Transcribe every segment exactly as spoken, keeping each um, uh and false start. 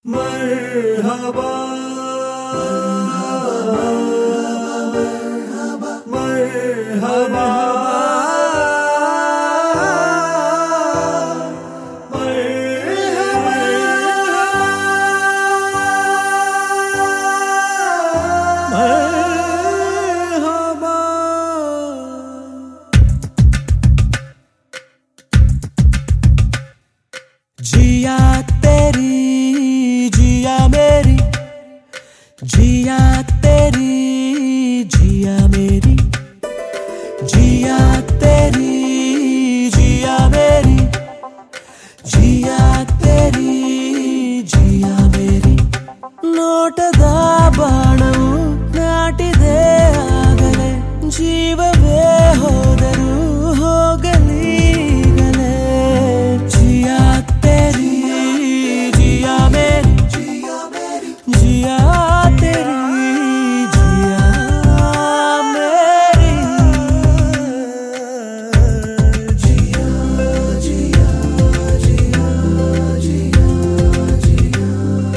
मरहबा मरहबा जिया तेरी जिया मेरी जिया तेरी जिया मेरी जिया तेरी जिया मेरी जिया तेरी जिया मेरी ನೋಟದ ಬಾಣವು ನಾಟಿದೆ ಆಗಲೇ ಜೀವವೇ ಹೋದರೂ ಹೋಗಲೀಗಲೇ जिया तेरी जिया मेरी जिया मेरी जिया तेरी जिया मेरी जिया जिया जिया जिया जिया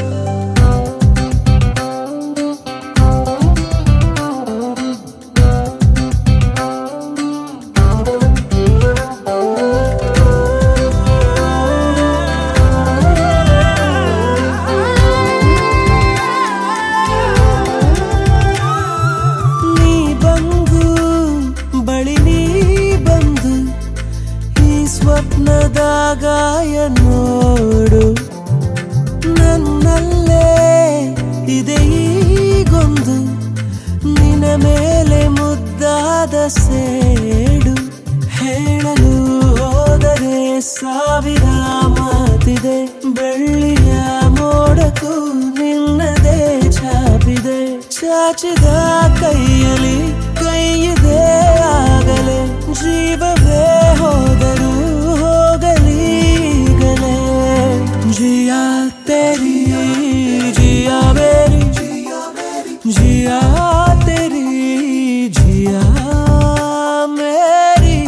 ಸ್ವಪ್ನದಾಗಾಯ ನೋಡು ನನ್ನಲ್ಲೇ ಇದೆ ಈಗೊಂದು ನಿನ್ನ ಮೇಲೆ ಮುದ್ದಾದ ಸೇಡು ಹೇಳಲು ಹೋದರೆ ಸಾವಿರ ಮಾತಿದೆ ಬೆಳ್ಳಿಯ ಮೋಡಕ್ಕೂ ನಿನ್ನದೇ ಛಾಪಿದೆ ಚಾಚಿದ ಕೈಯಲ್ಲಿ ಕೈಯಿದೆ ಆಗಲೇ ಜೀವವೇ ಹೋದರೂ ಹೋಗಲೀಗಲೇ जिया तेरी जिया मेरी जिया तेरी जिया मेरी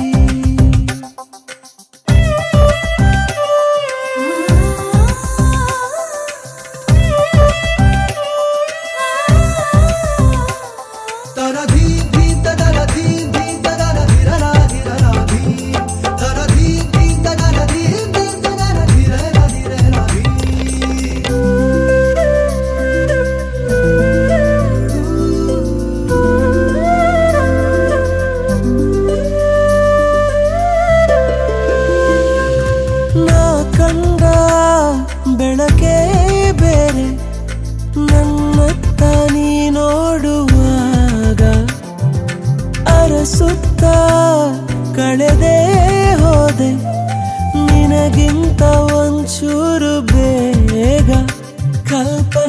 तारा धी धी तारा धी धी तारा धीरा धीरा धी तारा धी धी तारा धी धी तारा धीरा धीरा धी ನಾ ಕಂಡ ಬೆಳಕೆ ಬೇರೆ ನನ್ನತ್ತ ನೀ ನೋಡುವಾಗ ಅರಸುತ್ತ ಕಳೆದೇ ಹೋದೆ ನಿನಗಿಂತ ಒಂಚೂರು ಬೇಗ ಕಲ್ಪನೆ